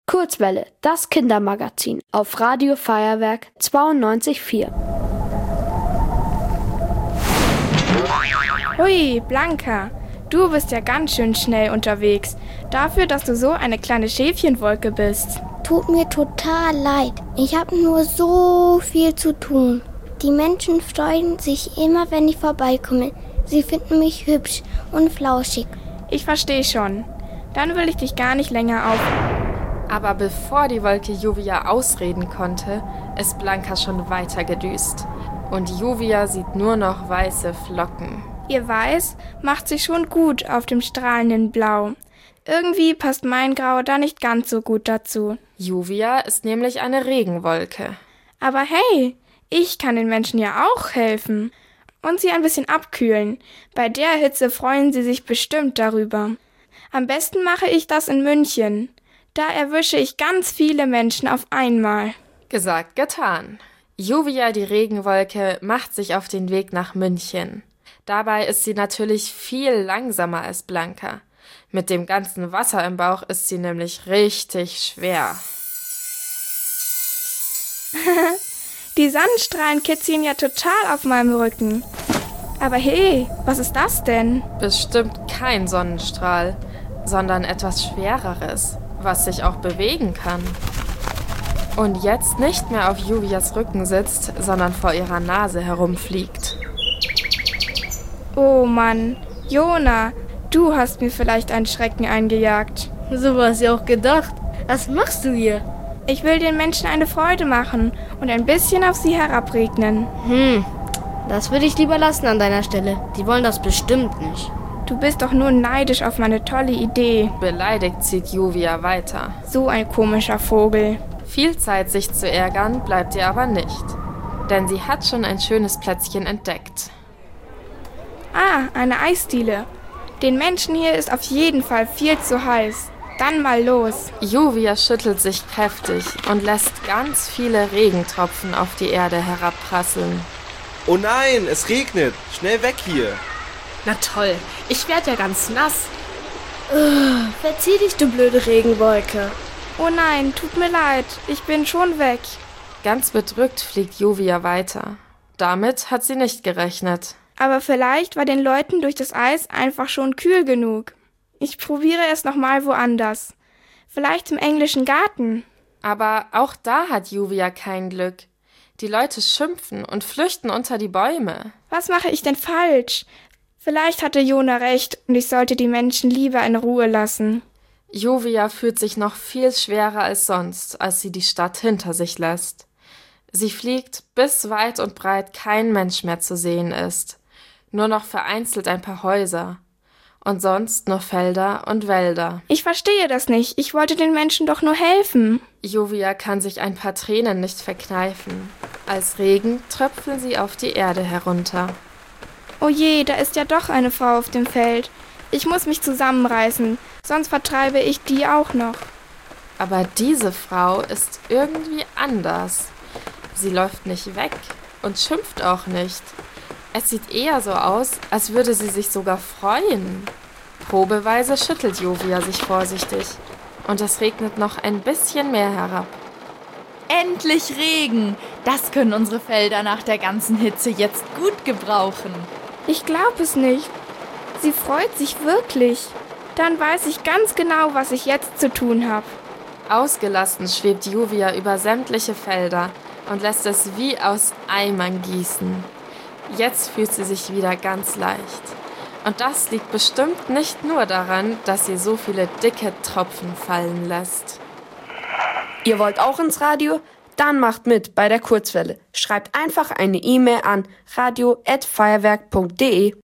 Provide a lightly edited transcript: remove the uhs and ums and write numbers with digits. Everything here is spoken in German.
Kurzwelle, das Kindermagazin auf Radio Feuerwerk 92,4. Hui, Blanka, du bist ja ganz schön schnell unterwegs. Dafür, dass du so eine kleine Schäfchenwolke bist. Tut mir total leid. Ich habe nur so viel zu tun. Die Menschen freuen sich immer, wenn ich vorbeikomme. Sie finden mich hübsch und flauschig. Ich verstehe schon. Dann will ich dich gar nicht länger auf... Aber bevor die Wolke Juvia ausreden konnte, ist Blanka schon weiter gedüst. Und Juvia sieht nur noch weiße Flocken. Ihr Weiß macht sich schon gut auf dem strahlenden Blau. Irgendwie passt mein Grau da nicht ganz so gut dazu. Juvia ist nämlich eine Regenwolke. Aber hey, ich kann den Menschen ja auch helfen. Und sie ein bisschen abkühlen. Bei der Hitze freuen sie sich bestimmt darüber. Am besten mache ich das in München. Da erwische ich ganz viele Menschen auf einmal. Gesagt, getan. Juvia, die Regenwolke, macht sich auf den Weg nach München. Dabei ist sie natürlich viel langsamer als Blanka. Mit dem ganzen Wasser im Bauch ist sie nämlich richtig schwer. Die Sonnenstrahlen kitzeln ja total auf meinem Rücken. Aber hey, was ist das denn? Bestimmt kein Sonnenstrahl, sondern etwas Schwereres, was sich auch bewegen kann. Und jetzt nicht mehr auf Juvias Rücken sitzt, sondern vor ihrer Nase herumfliegt. Oh Mann, Jona, du hast mir vielleicht einen Schrecken eingejagt. So war es ja auch gedacht. Was machst du hier? Ich will den Menschen eine Freude machen und ein bisschen auf sie herabregnen. Das würde ich lieber lassen an deiner Stelle. Die wollen das bestimmt nicht. Du bist doch nur neidisch auf meine tolle Idee. Beleidigt zieht Juvia weiter. So ein komischer Vogel. Viel Zeit, sich zu ärgern, bleibt ihr aber nicht. Denn sie hat schon ein schönes Plätzchen entdeckt. Ah, eine Eisdiele. Den Menschen hier ist auf jeden Fall viel zu heiß. Dann mal los. Juvia schüttelt sich kräftig und lässt ganz viele Regentropfen auf die Erde herabprasseln. Oh nein, es regnet. Schnell weg hier. Na toll, ich werde ja ganz nass. Verzieh dich, du blöde Regenwolke. Oh nein, tut mir leid, ich bin schon weg. Ganz bedrückt fliegt Juvia weiter. Damit hat sie nicht gerechnet. Aber vielleicht war den Leuten durch das Eis einfach schon kühl genug. Ich probiere es nochmal woanders. Vielleicht im englischen Garten. Aber auch da hat Juvia kein Glück. Die Leute schimpfen und flüchten unter die Bäume. Was mache ich denn falsch? Vielleicht hatte Jona recht und ich sollte die Menschen lieber in Ruhe lassen. Juvia fühlt sich noch viel schwerer als sonst, als sie die Stadt hinter sich lässt. Sie fliegt, bis weit und breit kein Mensch mehr zu sehen ist. Nur noch vereinzelt ein paar Häuser. Und sonst nur Felder und Wälder. Ich verstehe das nicht. Ich wollte den Menschen doch nur helfen. Juvia kann sich ein paar Tränen nicht verkneifen. Als Regen tröpfeln sie auf die Erde herunter. Oh je, da ist ja doch eine Frau auf dem Feld. Ich muss mich zusammenreißen, sonst vertreibe ich die auch noch. Aber diese Frau ist irgendwie anders. Sie läuft nicht weg und schimpft auch nicht. Es sieht eher so aus, als würde sie sich sogar freuen. Probeweise schüttelt Juvia sich vorsichtig. Und es regnet noch ein bisschen mehr herab. Endlich Regen! Das können unsere Felder nach der ganzen Hitze jetzt gut gebrauchen. Ich glaube es nicht. Sie freut sich wirklich. Dann weiß ich ganz genau, was ich jetzt zu tun habe. Ausgelassen schwebt Juvia über sämtliche Felder und lässt es wie aus Eimern gießen. Jetzt fühlt sie sich wieder ganz leicht. Und das liegt bestimmt nicht nur daran, dass sie so viele dicke Tropfen fallen lässt. Ihr wollt auch ins Radio? Dann macht mit bei der Kurzwelle. Schreibt einfach eine E-Mail an radio@feuerwerk.de.